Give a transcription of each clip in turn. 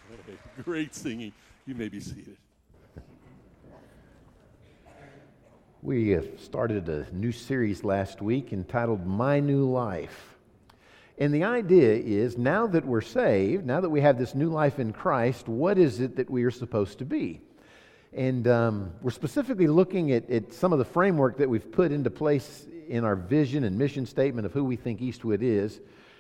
Great singing. You may be seated. We started a new series last week entitled My New Life. And the idea is, now that we're saved, now that we have this new life in Christ, what is it that we are supposed to be? And we're specifically looking at some of the framework that we've put into place in our vision and mission statement of who we think Eastwood is.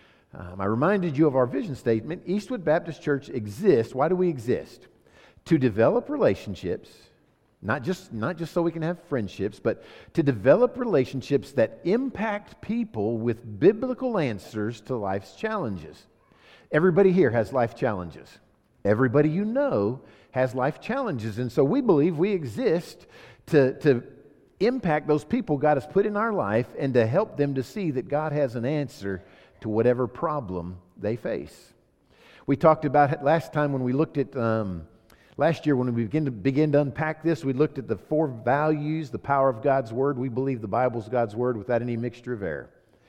I reminded you of our vision statement. Eastwood Baptist Church exists. Why do we exist? To develop relationships, not just so we can have friendships, but to develop relationships that impact people with biblical answers to life's challenges. Everybody here has life challenges. Everybody you know has life challenges. And so we believe we exist to impact those people God has put in our life and to help them to see that God has an answer to whatever problem they face. We talked about it last time when we looked at, last year when we began to unpack this, we looked at the 4 values, the power of God's Word. We believe the Bible's God's Word without any mixture of error.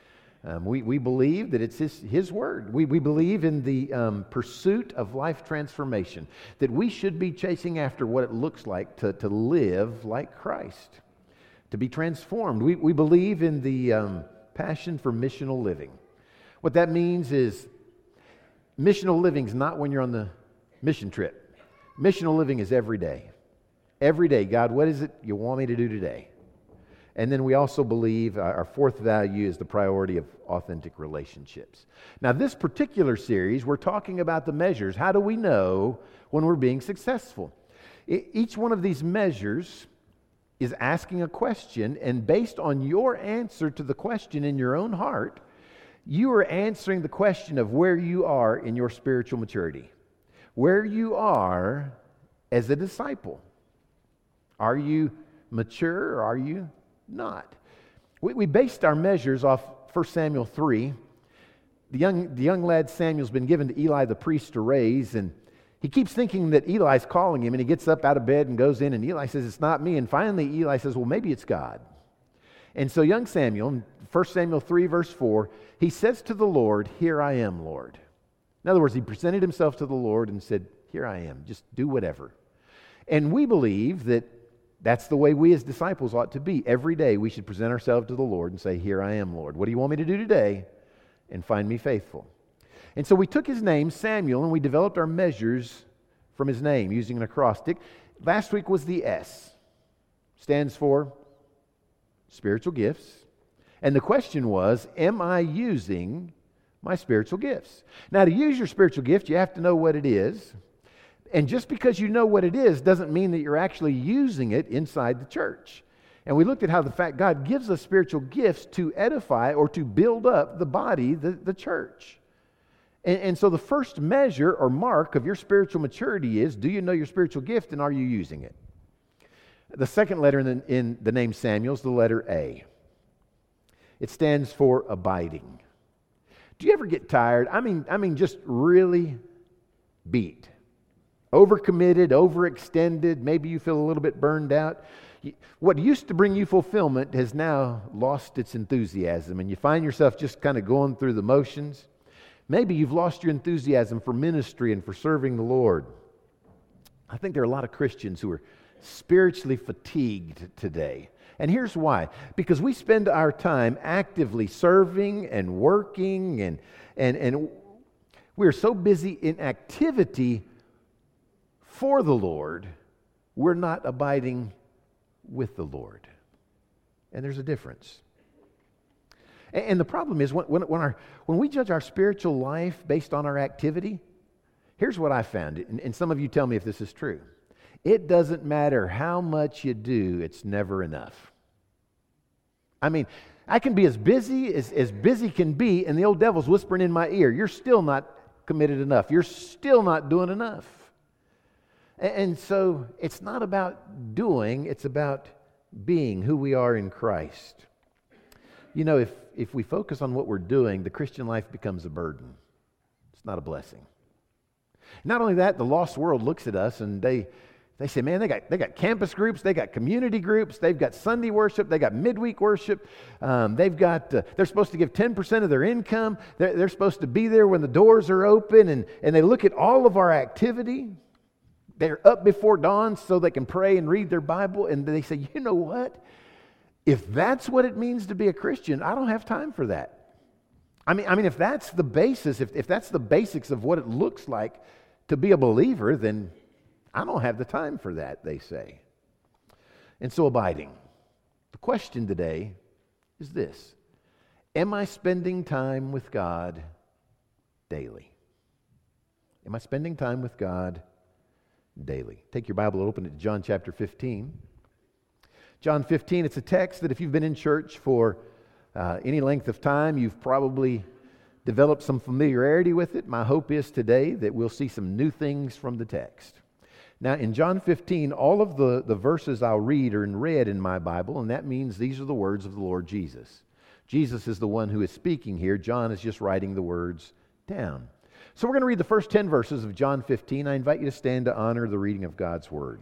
We believe that it's His Word. We believe in the pursuit of life transformation, that we should be chasing after what it looks like to live like Christ, to be transformed. We believe in the passion for missional living. What that means is missional living is not when you're on the mission trip. Missional living is every day. Every day, God, what is it you want me to do today? And then we also believe our 4th value is the priority of authentic relationships. Now, this particular series, we're talking about the measures. How do we know when we're being successful? Each one of these measures is asking a question, and based on your answer to the question in your own heart, you are answering the question of where you are in your spiritual maturity, where you are as a disciple. Are you mature or are you not? We based our measures off 1 Samuel 3. The young lad Samuel's been given to Eli the priest to raise, and he keeps thinking that Eli's calling him, and he gets up out of bed and goes in, and Eli says, "It's not me." And finally Eli says, "Well, maybe it's God." And so young Samuel, in 1 Samuel 3, verse 4, he says to the Lord, "Here I am, Lord." In other words, he presented himself to the Lord and said, "Here I am, just do whatever." And we believe that that's the way we as disciples ought to be. Every day we should present ourselves to the Lord and say, "Here I am, Lord. What do you want me to do today?" And find me faithful. And so we took his name, Samuel, and we developed our measures from his name using an acrostic. Last week was the S. Stands for spiritual gifts. And the question was, am I using my spiritual gifts? Now, to use your spiritual gift, you have to know what it is. And just because you know what it is doesn't mean that you're actually using it inside the church. And we looked at how the fact God gives us spiritual gifts to edify or to build up the body, the church. And so the first measure or mark of your spiritual maturity is, do you know your spiritual gift and are you using it? The second letter in the name Samuel is the letter A. It stands for abiding. Do you ever get tired? I mean, just really beat. Overcommitted, overextended, maybe you feel a little bit burned out. What used to bring you fulfillment has now lost its enthusiasm, and you find yourself just kind of going through the motions. Maybe you've lost your enthusiasm for ministry and for serving the Lord. I think there are a lot of Christians who are spiritually fatigued today. And here's why. Because we spend our time actively serving and working, and we're so busy in activity for the Lord, we're not abiding with the Lord. And there's a difference. And the problem is when we judge our spiritual life based on our activity, here's what I found, and some of you tell me if this is true. It doesn't matter how much you do, it's never enough. I mean, I can be as busy can be, and the old devil's whispering in my ear, you're still not committed enough. You're still not doing enough. And so it's not about doing, it's about being who we are in Christ. You know, if we focus on what we're doing, the Christian life becomes a burden. It's not a blessing. Not only that, the lost world looks at us and they They say, man, they got campus groups, they got community groups, they've got Sunday worship, they got midweek worship, they're supposed to give 10% of their income, they're supposed to be there when the doors are open, and they look at all of our activity. They're up before dawn so they can pray and read their Bible, and they say, you know what? If that's what it means to be a Christian, I don't have time for that. I mean, if that's the basis, if that's the basics of what it looks like to be a believer, then I don't have the time for that, they say. And so abiding. The question today is this: am I spending time with God daily? Am I spending time with God daily? Take your Bible and open it to John chapter 15. John 15, it's a text that if you've been in church for any length of time, you've probably developed some familiarity with it. My hope is today that we'll see some new things from the text. Now, in John 15, all of the verses I'll read are in red in my Bible, and that means these are the words of the Lord Jesus. Jesus is the one who is speaking here. John is just writing the words down. So we're going to read the first 10 verses of John 15. I invite you to stand to honor the reading of God's Word.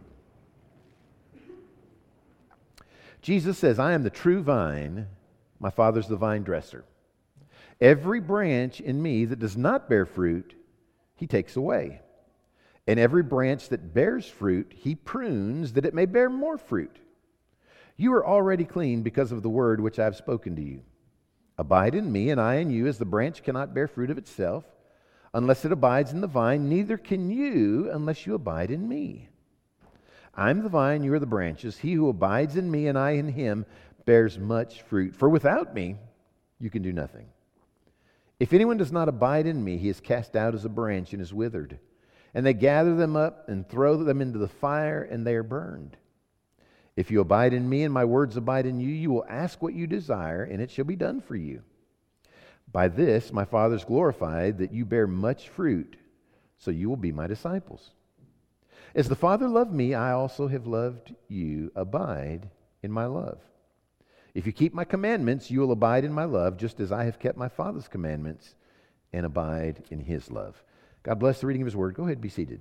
Jesus says, I am the true vine, my Father's the vine dresser. Every branch in me that does not bear fruit, He takes away. And every branch that bears fruit, He prunes, that it may bear more fruit. You are already clean because of the word which I have spoken to you. Abide in me, and I in you, as the branch cannot bear fruit of itself, unless it abides in the vine, neither can you unless you abide in me. I am the vine, you are the branches. He who abides in me, and I in him, bears much fruit. For without me, you can do nothing. If anyone does not abide in me, he is cast out as a branch and is withered. And they gather them up and throw them into the fire, and they are burned. If you abide in me and my words abide in you, you will ask what you desire, and it shall be done for you. By this my Father is glorified, that you bear much fruit, so you will be my disciples. As the Father loved me, I also have loved you. Abide in my love. If you keep my commandments, you will abide in my love, just as I have kept my Father's commandments and abide in his love. God bless the reading of his word. Go ahead and be seated.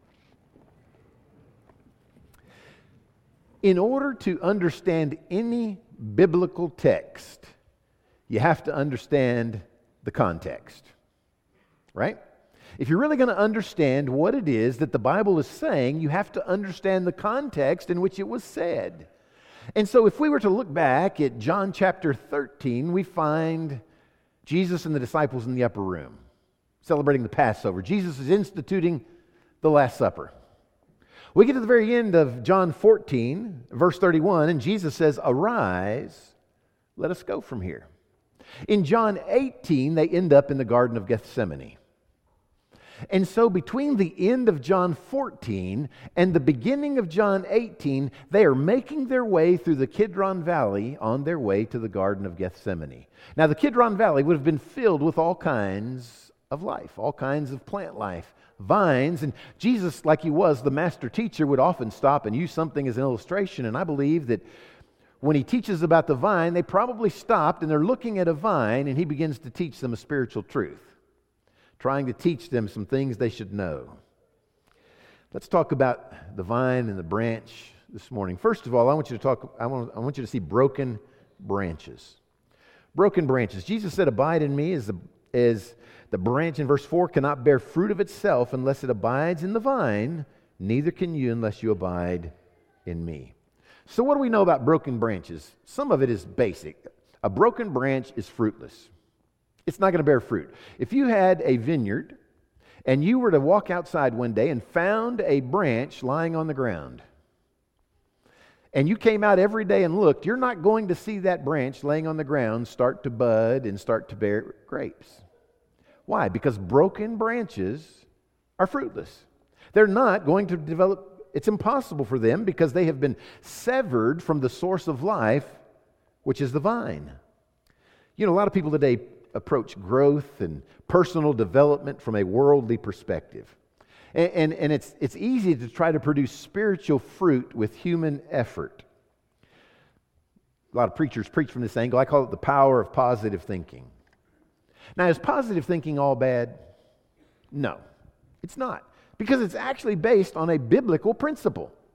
In order to understand any biblical text, you have to understand the context, right? If you're really going to understand what it is that the Bible is saying, you have to understand the context in which it was said. And so if we were to look back at John chapter 13, we find Jesus and the disciples in the upper room, celebrating the Passover. Jesus is instituting the Last Supper. We get to the very end of John 14, verse 31, and Jesus says, "Arise, let us go from here." In John 18, they end up in the Garden of Gethsemane. And so between the end of John 14 and the beginning of John 18, they are making their way through the Kidron Valley on their way to the Garden of Gethsemane. Now, the Kidron Valley would have been filled with all kinds of life, all kinds of plant life, vines, and Jesus, like he was the master teacher, would often stop and use something as an illustration, and I believe that when he teaches about the vine, they probably stopped and they're looking at a vine, and he begins to teach them a spiritual truth, trying to teach them some things they should know. Let's talk about the vine and the branch this morning. First of all, I want you to see broken branches. Broken branches. Jesus said, "Abide in me," as the branch in verse 4 cannot bear fruit of itself unless it abides in the vine, neither can you unless you abide in me. So what do we know about broken branches? Some of it is basic. A broken branch is fruitless. It's not going to bear fruit. If you had a vineyard and you were to walk outside one day and found a branch lying on the ground, and you came out every day and looked, you're not going to see that branch laying on the ground start to bud and start to bear grapes. Why? Because broken branches are fruitless. They're not going to develop. It's impossible for them because they have been severed from the source of life, which is the vine. You know, a lot of people today approach growth and personal development from a worldly perspective. And it's easy to try to produce spiritual fruit with human effort. A lot of preachers preach from this angle. I call it the power of positive thinking. Now, is positive thinking all bad? No, it's not. Because it's actually based on a biblical principle.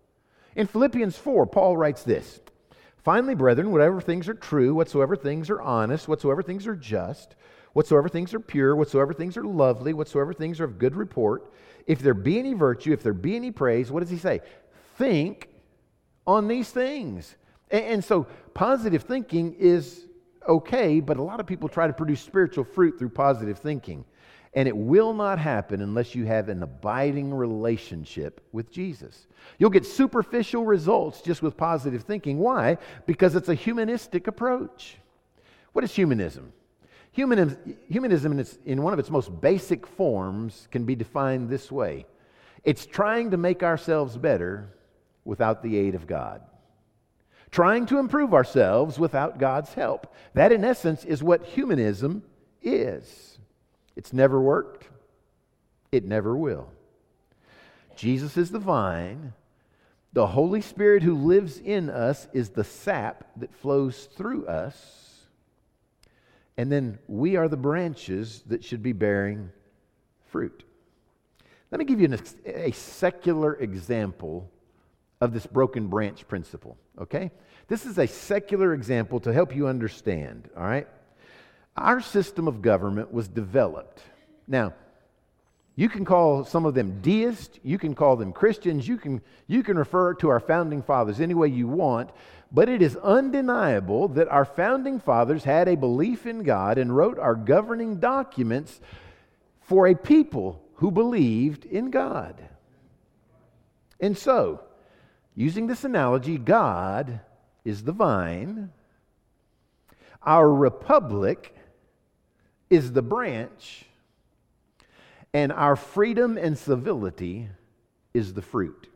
In Philippians 4, Paul writes this: "Finally, brethren, whatever things are true, whatsoever things are honest, whatsoever things are just, whatsoever things are pure, whatsoever things are lovely, whatsoever things are of good report, if there be any virtue, if there be any praise," what does he say? Think on these things. And so positive thinking is okay, but a lot of people try to produce spiritual fruit through positive thinking. And it will not happen unless you have an abiding relationship with Jesus. You'll get superficial results just with positive thinking. Why? Because it's a humanistic approach. What is humanism? Humanism in one of its most basic forms can be defined this way: it's trying to make ourselves better without the aid of God. Trying to improve ourselves without God's help. That, in essence, is what humanism is. It's never worked. It never will. Jesus is the vine. The Holy Spirit who lives in us is the sap that flows through us. And then we are the branches that should be bearing fruit. Let me give you a secular example of this broken branch principle, okay? This is a secular example to help you understand, all right? Our system of government was developed. Now, you can call some of them deists, you can call them Christians, you can refer to our founding fathers any way you want, but it is undeniable that our founding fathers had a belief in God and wrote our governing documents for a people who believed in God. And so, using this analogy, God is the vine, our republic is the branch, and our freedom and civility is the fruit.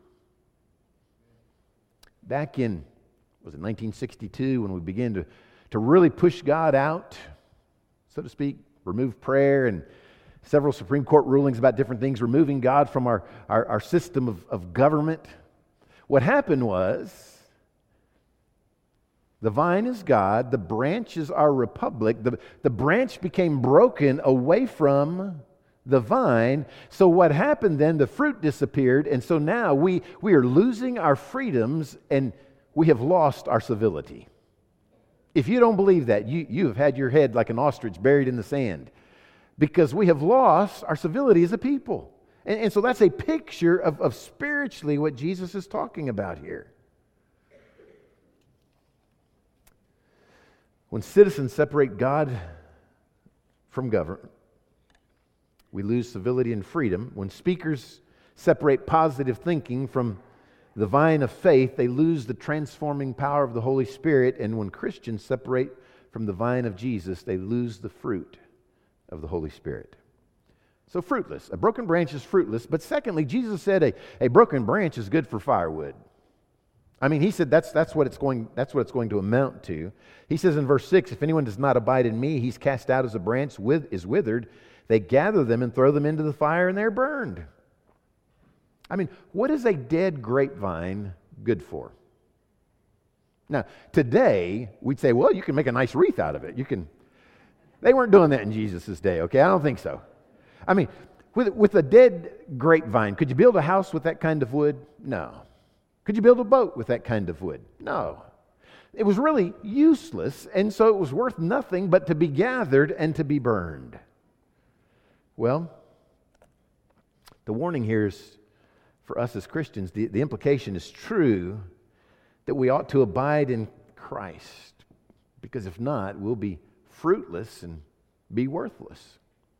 Back in, was it 1962, when we began to really push God out, so to speak, remove prayer, and several Supreme Court rulings about different things, removing God from our system of government. What happened was, the vine is God, the branch is our republic. The branch became broken away from the vine. So what happened then, the fruit disappeared, and so now we are losing our freedoms and we have lost our civility. If you don't believe that, you have had your head like an ostrich buried in the sand, because we have lost our civility as a people. And so that's a picture of spiritually what Jesus is talking about here. When citizens separate God from government, we lose civility and freedom. When speakers separate positive thinking from the vine of faith, they lose the transforming power of the Holy Spirit. And when Christians separate from the vine of Jesus, they lose the fruit of the Holy Spirit. So fruitless. A broken branch is fruitless. But secondly, Jesus said a broken branch is good for firewood. I mean, he said that's what it's going to amount to. He says in verse 6, "If anyone does not abide in me, he's cast out as a branch is withered. They gather them and throw them into the fire, and they're burned." I mean, what is a dead grapevine good for? Now, today, we'd say, well, you can make a nice wreath out of it. They weren't doing that in Jesus' day, okay? I don't think so. I mean, with a dead grapevine, could you build a house with that kind of wood? No. Could you build a boat with that kind of wood? No. It was really useless, and so it was worth nothing but to be gathered and to be burned. Well, the warning here is for us as Christians, the implication is true that we ought to abide in Christ, because if not, we'll be fruitless and be worthless.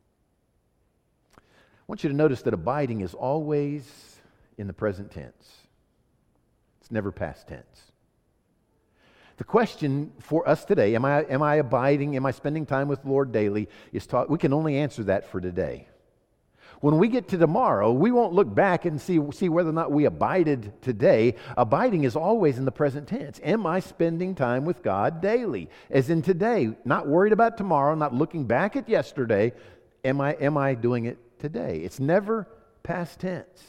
I want you to notice that abiding is always in the present tense. It's never past tense. The question for us today, am I abiding, am I spending time with the Lord daily, we can only answer that for today. When we get to tomorrow, we won't look back and see whether or not we abided today. Abiding is always in the present tense. Am I spending time with God daily? As in today, not worried about tomorrow, not looking back at yesterday. Am I doing it today? It's never past tense.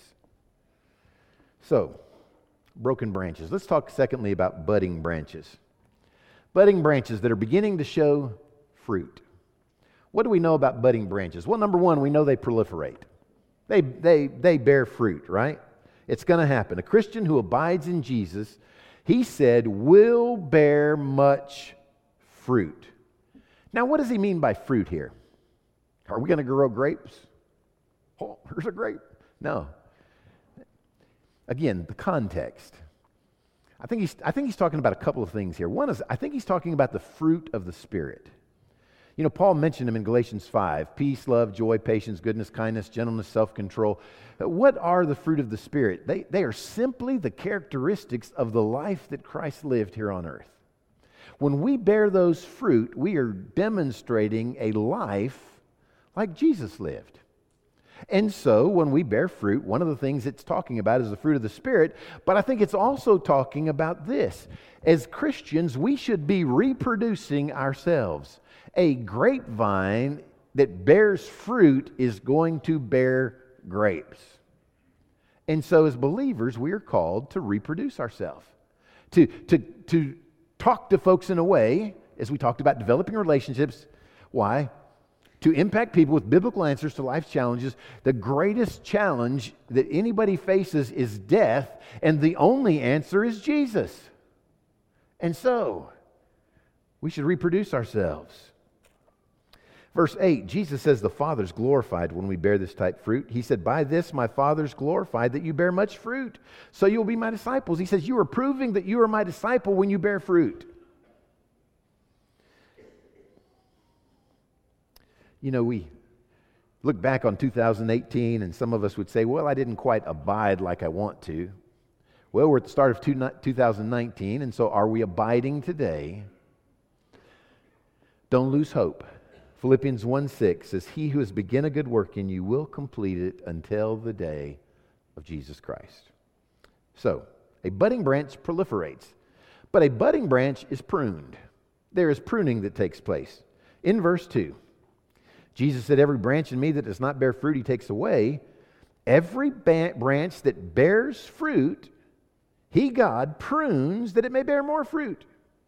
So, broken branches. Let's talk secondly about budding branches. Budding branches that are beginning to show fruit. What do we know about budding branches? Well, number one, we know they proliferate. They bear fruit, right? It's going to happen. A Christian who abides in Jesus, he said, will bear much fruit. Now, what does he mean by fruit here? Are we going to grow grapes? Oh, here's a grape. No. Again, the context. I think he's talking about a couple of things here. One is, I think he's talking about the fruit of the Spirit. You know, Paul mentioned them in Galatians 5. Peace, love, joy, patience, goodness, kindness, gentleness, self-control. What are the fruit of the Spirit? They are simply the characteristics of the life that Christ lived here on earth. When we bear those fruit, we are demonstrating a life like Jesus lived. And so when we bear fruit, one of the things it's talking about is the fruit of the Spirit, but I think it's also talking about this. As Christians, we should be reproducing ourselves. A grapevine that bears fruit is going to bear grapes. And so as believers, we are called to reproduce ourselves, to talk to folks in a way, as we talked about developing relationships. Why? To impact people with biblical answers to life's challenges. The greatest challenge that anybody faces is death, and the only answer is Jesus. And so, we should reproduce ourselves. Verse 8, Jesus says the Father's glorified when we bear this type fruit. He said, by this my Father's glorified, that you bear much fruit, so you'll be my disciples. He says, you are proving that you are my disciple when you bear fruit. You know, we look back on 2018, and some of us would say, well, I didn't quite abide like I want to. Well, we're at the start of 2019, and so are we abiding today? Don't lose hope. Philippians 1:6 says, he who has begun a good work in you will complete it until the day of Jesus Christ. So, a budding branch proliferates, but a budding branch is pruned. There is pruning that takes place. In verse 2, Jesus said, every branch in me that does not bear fruit, he takes away. Every branch that bears fruit, he, God, prunes that it may bear more fruit.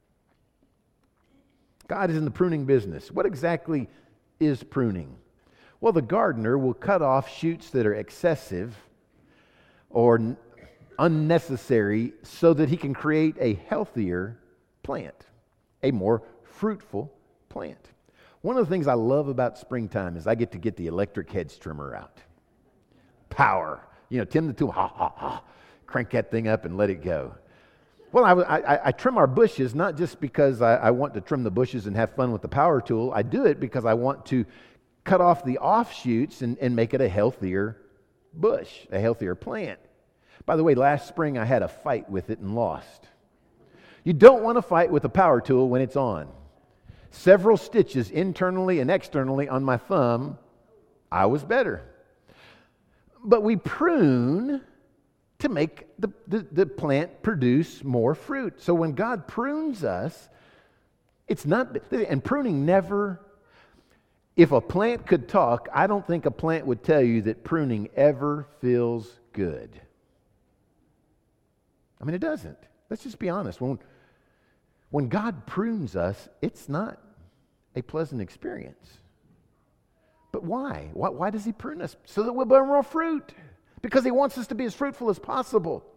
God is in the pruning business. What exactly is pruning? Well, the gardener will cut off shoots that are excessive or unnecessary so that he can create a healthier plant, a more fruitful plant. One of the things I love about springtime is I get to get the electric hedge trimmer out. Power. You know, Tim the tool, crank that thing up and let it go. Well, I trim our bushes not just because I want to trim the bushes and have fun with the power tool. I do it because I want to cut off the offshoots and make it a healthier bush, a healthier plant. By the way, last spring I had a fight with it and lost. You don't want to fight with a power tool when it's on. Several stitches internally and externally on my thumb, I was better. But we prune to make the plant produce more fruit. So when God prunes us, it's not, and pruning never, if a plant could talk, I don't think a plant would tell you that pruning ever feels good. I mean, it doesn't. Let's just be honest. When God prunes us, it's not a pleasant experience. But why? Why does he prune us? So that we'll bear more fruit. Because he wants us to be as fruitful as possible.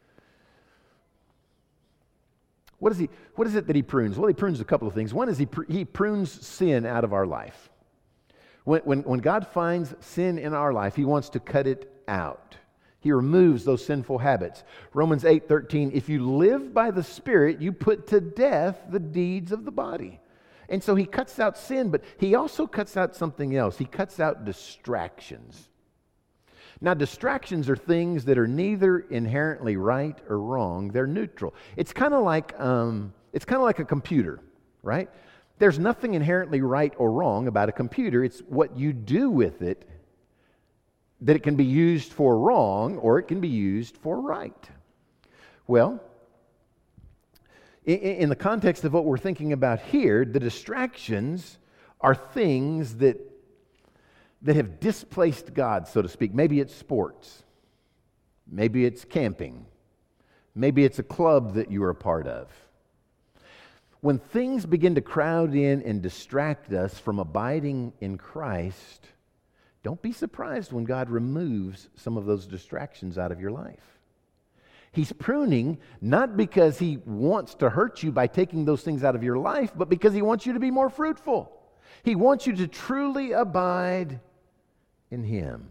What is it that he prunes? Well, he prunes a couple of things. One is he prunes sin out of our life. When God finds sin in our life, he wants to cut it out. He removes those sinful habits. Romans 8:13, if you live by the Spirit, you put to death the deeds of the body. And so he cuts out sin, but he also cuts out something else. He cuts out distractions. Now, distractions are things that are neither inherently right or wrong. They're neutral. It's kind of like a computer, right? There's nothing inherently right or wrong about a computer. It's what you do with it, that it can be used for wrong or it can be used for right. Well, in the context of what we're thinking about here, the distractions are things that have displaced God, so to speak. Maybe it's sports. Maybe it's camping. Maybe it's a club that you are a part of. When things begin to crowd in and distract us from abiding in Christ, don't be surprised when God removes some of those distractions out of your life. He's pruning not because he wants to hurt you by taking those things out of your life, but because he wants you to be more fruitful. He wants you to truly abide in him.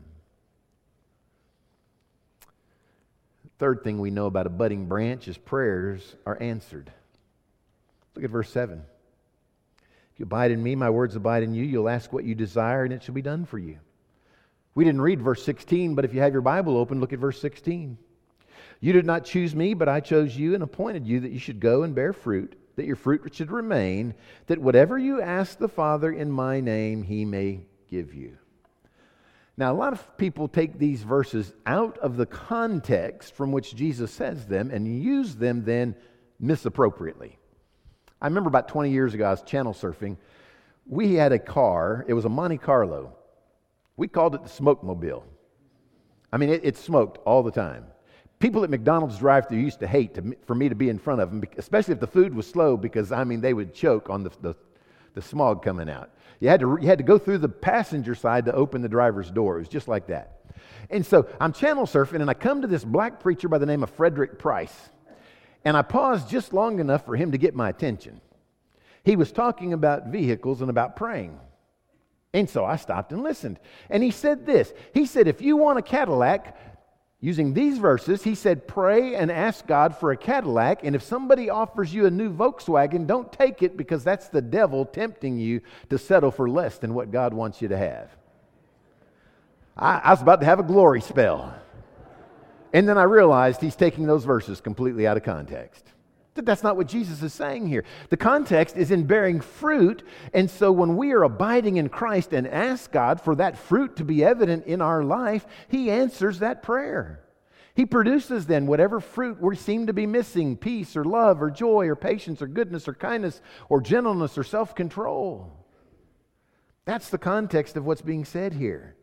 Third thing we know about a budding branch is prayers are answered. Look at verse 7. If you abide in me, my words abide in you, you'll ask what you desire, and it shall be done for you. We didn't read verse 16, but if you have your Bible open, look at verse 16. You did not choose me, but I chose you and appointed you that you should go and bear fruit, that your fruit should remain, that whatever you ask the Father in my name, he may give you. Now, a lot of people take these verses out of the context from which Jesus says them and use them then misappropriately. I remember about 20 years ago, I was channel surfing. We had a car. It was a Monte Carlo. We called it the Smoke Mobile. I mean, it smoked all the time. People at McDonald's drive-thru used to hate for me to be in front of them, especially if the food was slow, because, I mean, they would choke on the smog coming out. You had to go through the passenger side to open the driver's door. It was just like that. And so I'm channel surfing, and I come to this black preacher by the name of Frederick Price. And I paused just long enough for him to get my attention. He was talking about vehicles and about praying. And so I stopped and listened. And he said this. He said, if you want a Cadillac, using these verses, he said, pray and ask God for a Cadillac. And if somebody offers you a new Volkswagen, don't take it, because that's the devil tempting you to settle for less than what God wants you to have. I was about to have a glory spell. And then I realized he's taking those verses completely out of context. That's not what Jesus is saying here. The context is in bearing fruit, and so when we are abiding in Christ and ask God for that fruit to be evident in our life, he answers that prayer. He produces then whatever fruit we seem to be missing, peace or love or joy or patience or goodness or kindness or gentleness or self-control. That's the context of what's being said here.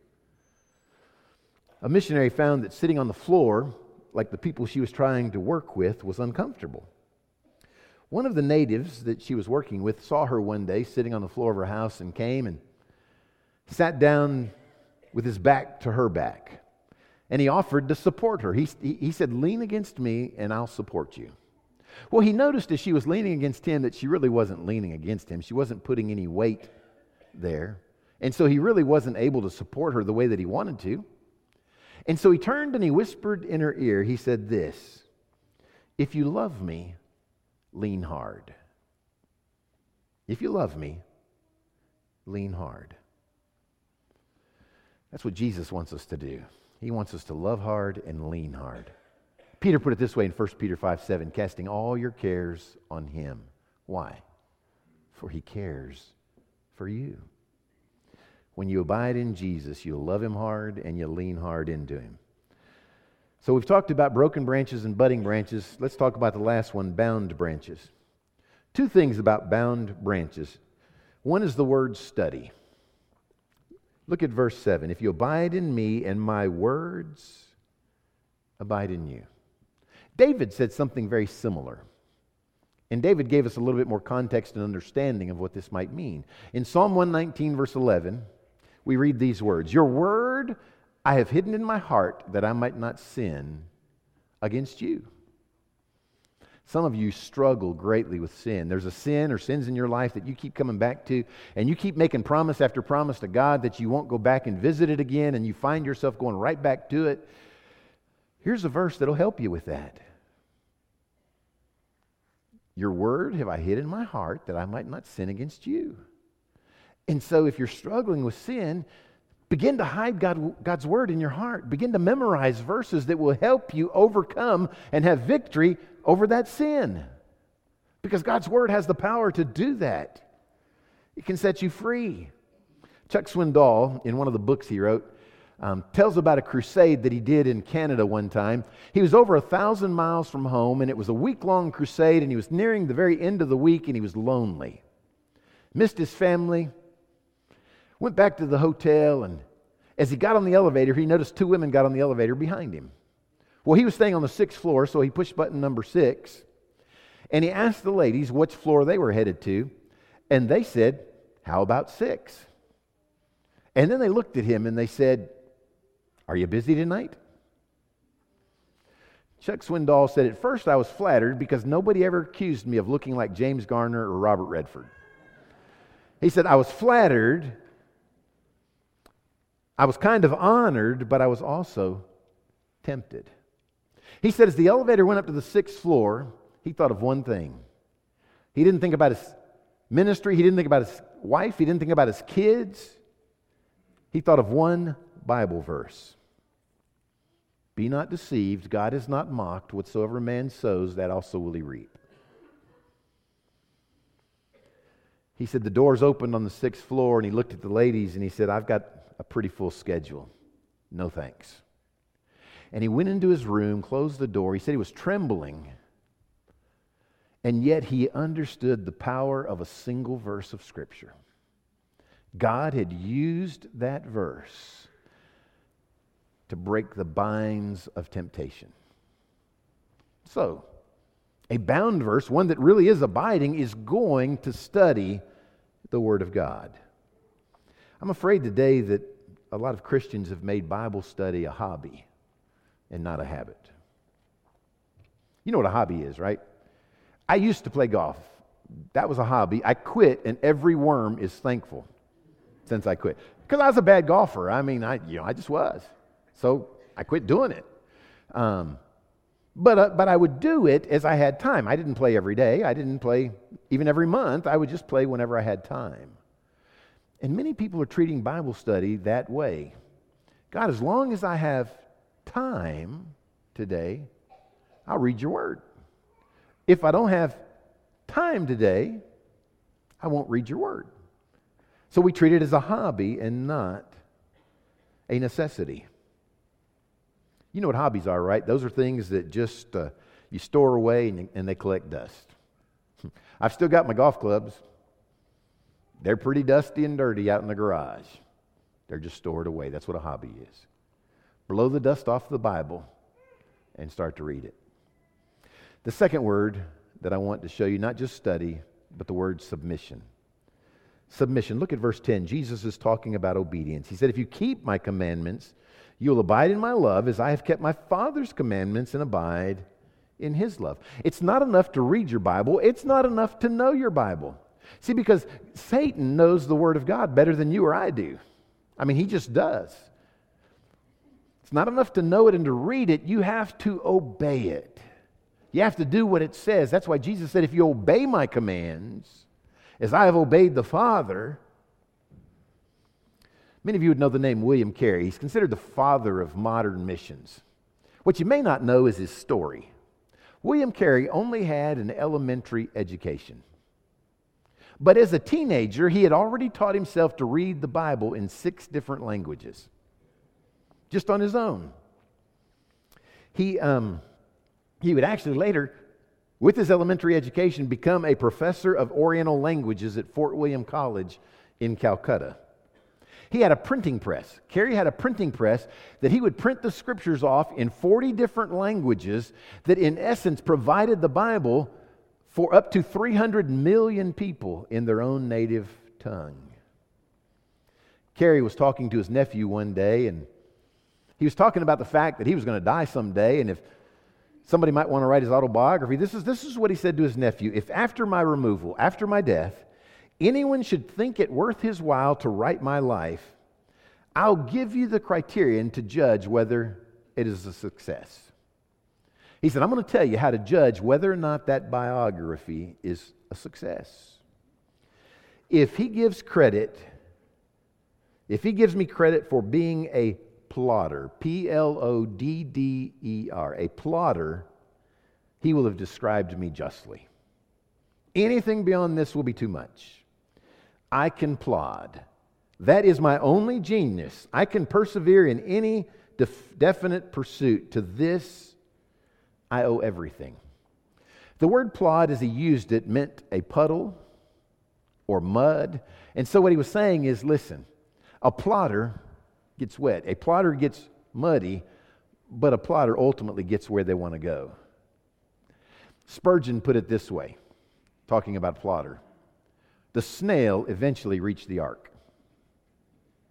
A missionary found that sitting on the floor, like the people she was trying to work with, was uncomfortable. One of the natives that she was working with saw her one day sitting on the floor of her house and came and sat down with his back to her back. And he offered to support her. He said, lean against me and I'll support you. Well, he noticed as she was leaning against him that she really wasn't leaning against him. She wasn't putting any weight there. And so he really wasn't able to support her the way that he wanted to. And so he turned and he whispered in her ear, he said this, if you love me, lean hard. If you love me, lean hard. That's what Jesus wants us to do. He wants us to love hard and lean hard. Peter put it this way in 1 Peter 5:7, casting all your cares on him. Why? For he cares for you. When you abide in Jesus, you'll love him hard and you'll lean hard into him. So we've talked about broken branches and budding branches. Let's talk about the last one, bound branches. Two things about bound branches. One is the word study. Look at verse 7. If you abide in me and my words abide in you. David said something very similar. And David gave us a little bit more context and understanding of what this might mean. In Psalm 119, verse 11, we read these words, your word I have hidden in my heart that I might not sin against you. Some of you struggle greatly with sin. There's a sin or sins in your life that you keep coming back to, and you keep making promise after promise to God that you won't go back and visit it again, and you find yourself going right back to it. Here's a verse that'll help you with that. Your word have I hid in my heart that I might not sin against you. And so if you're struggling with sin, begin to hide God's word in your heart. Begin to memorize verses that will help you overcome and have victory over that sin. Because God's word has the power to do that. It can set you free. Chuck Swindoll, in one of the books he wrote, tells about a crusade that he did in Canada one time. He was over 1,000 miles from home, and it was a week-long crusade, and he was nearing the very end of the week, and he was lonely. Missed his family. Went back to the hotel, and as he got on the elevator, he noticed two women got on the elevator behind him. Well, he was staying on the 6th floor, so he pushed button number 6, and he asked the ladies which floor they were headed to, and they said, how about 6? And then they looked at him and they said, are you busy tonight? Chuck Swindoll said, "At first I was flattered because nobody ever accused me of looking like James Garner or Robert Redford." He said, "I was flattered. I was kind of honored, but I was also tempted." He said, as the elevator went up to the 6th floor, he thought of one thing. He didn't think about his ministry. He didn't think about his wife. He didn't think about his kids. He thought of one Bible verse. "Be not deceived. God is not mocked. Whatsoever a man sows, that also will he reap." He said the doors opened on the 6th floor, and he looked at the ladies, and he said, "I've got a pretty full schedule. No thanks." And he went into his room, closed the door. He said he was trembling, and yet he understood the power of a single verse of Scripture. God had used that verse to break the binds of temptation. So, a bound verse, one that really is abiding, is going to study the Word of God. I'm afraid today that a lot of Christians have made Bible study a hobby and not a habit. You know what a hobby is, right? I used to play golf. That was a hobby. I quit, and every worm is thankful since I quit. Because I was a bad golfer. I mean, I just was. So I quit doing it. But I would do it as I had time. I didn't play every day. I didn't play even every month. I would just play whenever I had time. And many people are treating Bible study that way. God, as long as I have time today, I'll read your word. If I don't have time today, I won't read your word. So we treat it as a hobby and not a necessity. You know what hobbies are, right? Those are things that just you store away and they collect dust. I've still got my golf clubs. They're pretty dusty and dirty out in the garage. They're just stored away. That's what a hobby is. Blow the dust off the Bible and start to read it. The second word that I want to show you, not just study, but the word submission. Submission. Look at verse 10. Jesus is talking about obedience. He said, "If you keep my commandments, you'll abide in my love as I have kept my Father's commandments and abide in his love." It's not enough to read your Bible. It's not enough to know your Bible. See, because Satan knows the Word of God better than you or I do. I mean, he just does. It's not enough to know it and to read it. You have to obey it. You have to do what it says. That's why Jesus said, "If you obey my commands, as I have obeyed the Father." Many of you would know the name William Carey. He's considered the father of modern missions. What you may not know is his story. William Carey only had an elementary education. But as a teenager, he had already taught himself to read the Bible in 6 different languages, just on his own. He would actually later, with his elementary education, become a professor of Oriental languages at Fort William College in Calcutta. He had a printing press. Carey had a printing press that he would print the scriptures off in 40 different languages that in essence provided the Bible for up to 300 million people in their own native tongue. Carey was talking to his nephew one day, and he was talking about the fact that he was going to die someday, and if somebody might want to write his autobiography, this is what he said to his nephew: "If after my removal, after my death, anyone should think it worth his while to write my life, I'll give you the criterion to judge whether it is a success." He said, "I'm going to tell you how to judge whether or not that biography is a success. If he gives me credit for being a plodder, Plodder, a plodder, he will have described me justly. Anything beyond this will be too much. I can plod. That is my only genius. I can persevere in any definite pursuit. To this I owe everything." The word plod, as he used it, meant a puddle or mud. And so what he was saying is, listen, a plodder gets wet. A plodder gets muddy, but a plodder ultimately gets where they want to go. Spurgeon put it this way, talking about plodder: "The snail eventually reached the ark."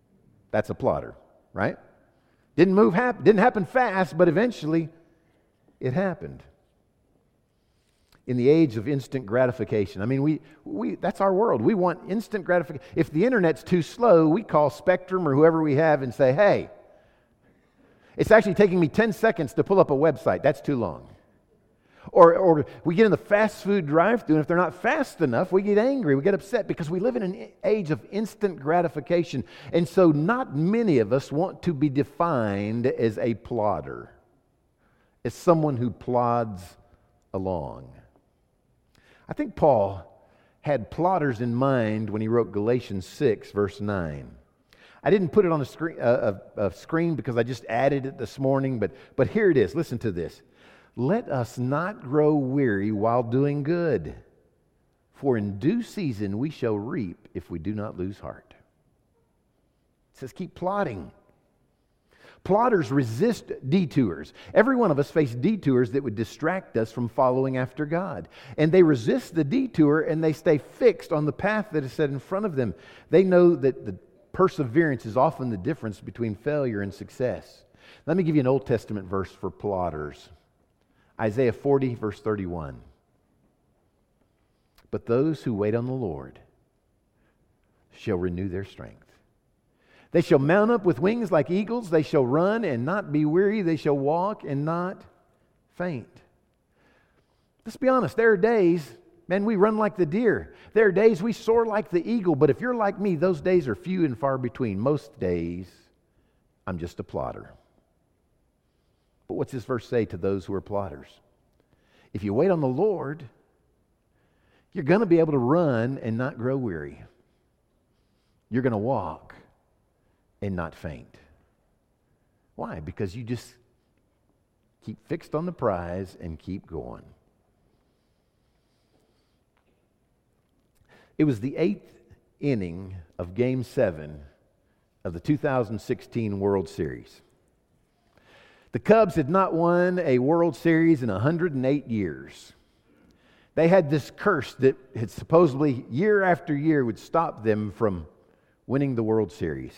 That's a plodder, right? Didn't happen fast, but eventually it happened. In the age of instant gratification. I mean, that's our world. We want instant gratification. If the internet's too slow, we call Spectrum or whoever we have and say, hey, it's actually taking me 10 seconds to pull up a website. That's too long. Or we get in the fast food drive-thru, and if they're not fast enough, we get angry, we get upset, because we live in an age of instant gratification. And so not many of us want to be defined as a plodder, as someone who plods along. I think Paul had plotters in mind when he wrote Galatians 6, verse 9. I didn't put it on a screen because I just added it this morning, but here it is. Listen to this. Let us not grow weary while doing good, for in due season we shall reap if we do not lose heart. It says keep plodding. Plotters resist detours. Every one of us face detours that would distract us from following after God. And they resist the detour and they stay fixed on the path that is set in front of them. They know that the perseverance is often the difference between failure and success. Let me give you an Old Testament verse for plotters. Isaiah 40, verse 31. But those who wait on the Lord shall renew their strength. They shall mount up with wings like eagles. They shall run and not be weary. They shall walk and not faint. Let's be honest. There are days, man, we run like the deer. There are days we soar like the eagle. But if you're like me, those days are few and far between. Most days, I'm just a plodder. But what's this verse say to those who are plodders? If you wait on the Lord, you're going to be able to run and not grow weary. You're going to walk and not faint. Why? Because you just keep fixed on the prize and keep going. It was the 8th inning of Game 7 of the 2016 World Series. The Cubs had not won a World Series in 108 years. They had this curse that had supposedly year after year would stop them from winning the World Series.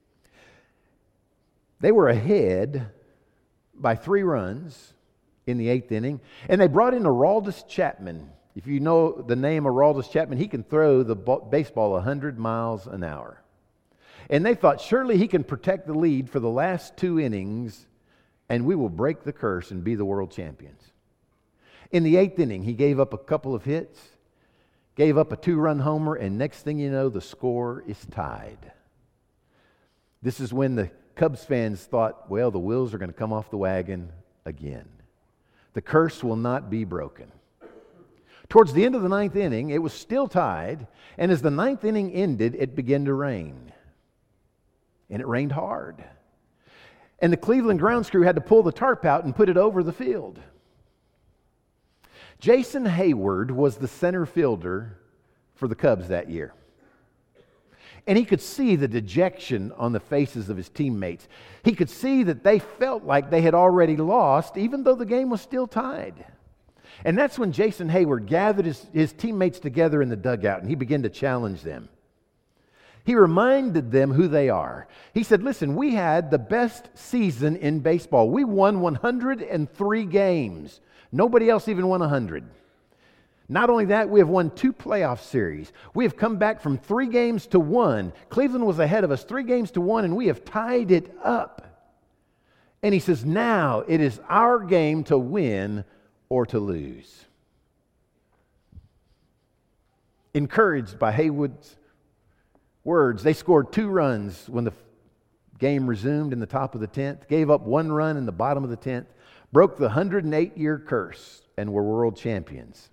They were ahead by 3 runs in the 8th inning, and they brought in Aroldis Chapman. If you know the name Aroldis Chapman, he can throw the baseball 100 miles an hour. And they thought, surely he can protect the lead for the last 2 innings, and we will break the curse and be the world champions. In the 8th inning, he gave up a couple of hits, gave up a 2-run homer, and next thing you know, the score is tied. This is when the Cubs fans thought, well, the wheels are going to come off the wagon again. The curse will not be broken. Towards the end of the 9th inning, it was still tied, and as the 9th inning ended, it began to rain. And it rained hard. And the Cleveland grounds crew had to pull the tarp out and put it over the field. Jason Hayward was the center fielder for the Cubs that year. And he could see the dejection on the faces of his teammates. He could see that they felt like they had already lost, even though the game was still tied. And that's when Jason Hayward gathered his teammates together in the dugout, and he began to challenge them. He reminded them who they are. He said, listen, we had the best season in baseball. We won 103 games. Nobody else even won 100. Not only that, we have won 2 playoff series. We have come back from 3 games to 1. Cleveland was ahead of us 3 games to 1, and we have tied it up. And he says, now it is our game to win or to lose. Encouraged by Haywood's words, they scored 2 runs when the game resumed in the top of the 10th, gave up 1 run in the bottom of the 10th, broke the 108-year curse, and were world champions.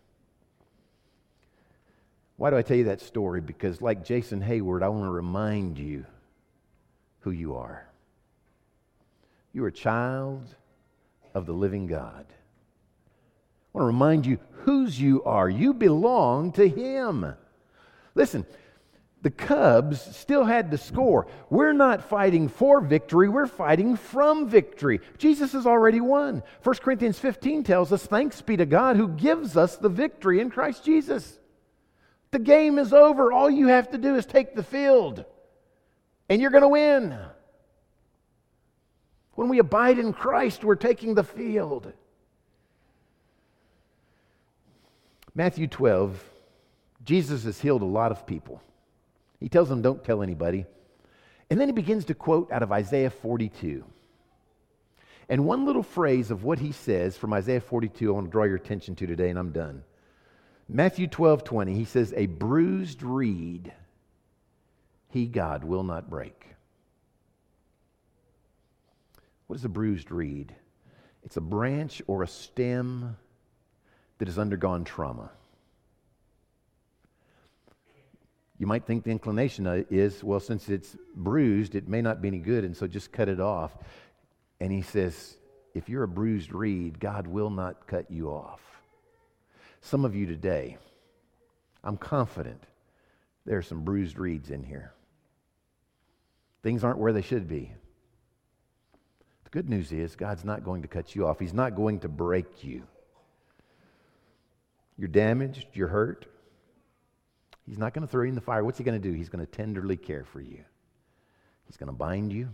Why do I tell you that story? Because like Jason Hayward, I want to remind you who you are. You are a child of the living God. I want to remind you whose you are. You belong to Him. Listen, the Cubs still had to score. We're not fighting for victory, we're fighting from victory. Jesus has already won. 1 Corinthians 15 tells us, thanks be to God who gives us the victory in Christ Jesus. The game is over. All you have to do is take the field, and you're going to win. When we abide in Christ, we're taking the field. Matthew 12, Jesus has healed a lot of people. He tells them, don't tell anybody. And then he begins to quote out of Isaiah 42. And one little phrase of what he says from Isaiah 42, I want to draw your attention to today, and I'm done. Matthew 12:20, he says, a bruised reed he, God, will not break. What is a bruised reed? It's a branch or a stem that has undergone trauma. You might think the inclination is, well, since it's bruised, it may not be any good, and so just cut it off. And he says, if you're a bruised reed, God will not cut you off. Some of you today, I'm confident there are some bruised reeds in here. Things aren't where they should be. The good news is God's not going to cut you off. He's not going to break you. You're damaged, you're hurt. He's not going to throw you in the fire. What's he going to do? He's going to tenderly care for you. He's going to bind you.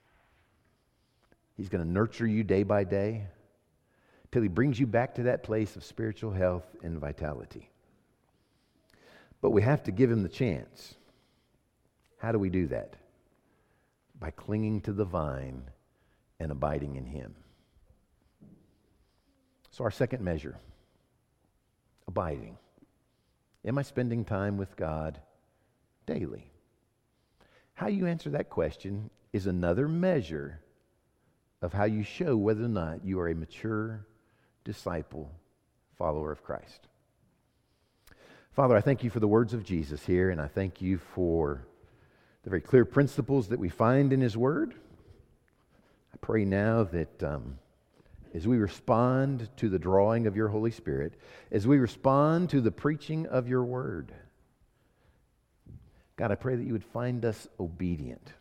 He's going to nurture you day by day till he brings you back to that place of spiritual health and vitality. But we have to give him the chance. How do we do that? By clinging to the vine and abiding in him. So our second measure, abiding. Am I spending time with God daily? How you answer that question is another measure of how you show whether or not you are a mature disciple, follower of Christ. Father, I thank you for the words of Jesus here, and I thank you for the very clear principles that we find in his word. I pray now that as we respond to the drawing of your Holy Spirit, as we respond to the preaching of your word, God, I pray that you would find us obedient.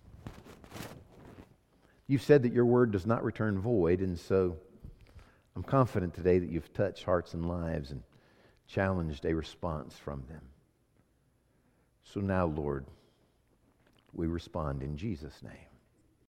You've said that your word does not return void, and so I'm confident today that you've touched hearts and lives and challenged a response from them. So now, Lord, we respond in Jesus' name.